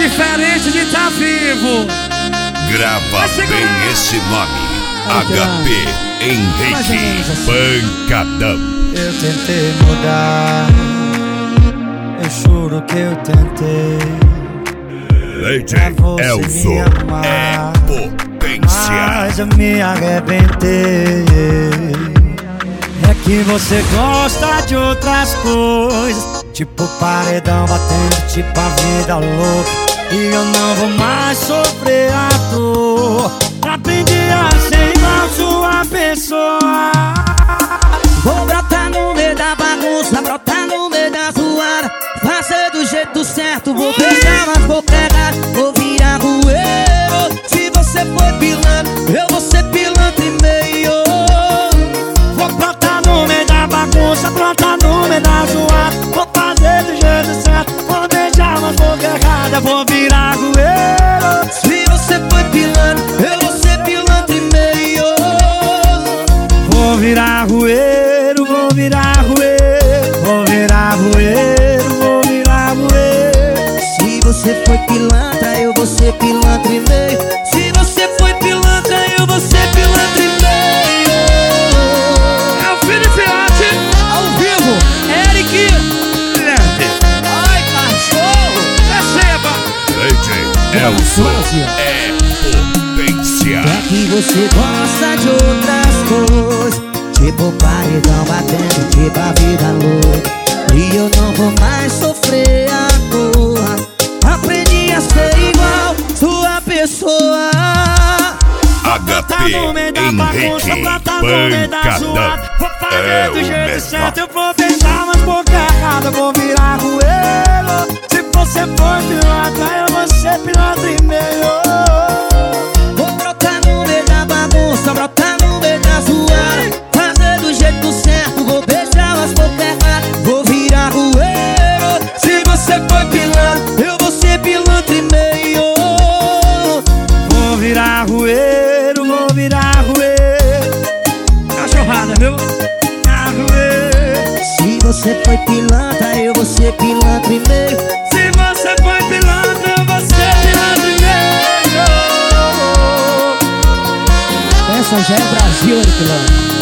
diferente de tá vivo. Grava bem esse nome. HP Henrique Pancadão. Eu tentei mudar, eu juro que eu tentei. DJ Elzo é potência. Mas eu me arrebentei. É que você gosta de outras coisas, tipo paredão batendo, tipo a vida louca. E eu não vou mais sofrer a dor. Aprendi a ser igual sua pessoa. Vou brotar no meio da bagunça, brotar no meio da zoada, fazer do jeito certo, vou beijar, mas vou pegar, vou virar rueiro. Se você foi pilantra, eu vou ser pilantra e meio. Vou brotar no meio da bagunça, brotar no meio da zoada, vou fazer do jeito certo, vou beijar, mas vou pegar, vou virar rueiro. Se você foi pilantra, eu vou ser pilantra e meio. Vou virar rueiro, vou virar rueiro, vou virar rueiro, vou virar rueiro. Se você foi pilantra, eu vou ser pilantra e meio. Se você foi pilantra, eu vou ser pilantra e meio. É o Felipe Arte, Ao vivo, Eric. Ai, cachorro. receba. DJ Elzo é potência. É que você gosta de outras coisas, tipo paredão batendo, tipo a vida louca. E eu não vou mais sofrer a dor. Aprendi a ser igual sua pessoa. HP Henrique Pancadão é o do jeito melhor. certo, eu vou beijar, mas boca errada, vou virar rueiro. Se você for pilantra, eu vou ser pilantra e meio. Vou brotar no meio da bagunça, brotar no meio da zoada, fazer do jeito certo, vou beijar, mas boca errada, vou virar rueiro. Se você foi pilantra, eu vou ser pilantra e meio. Vou virar rueiro, vou virar rueiro. Cachorrada, viu? Virar rueiro. Se você foi pilantra, eu vou ser pilantra e meio. Se você foi pilantra, eu vou ser pilantra e meio. Essa já é Brasil, pilantra.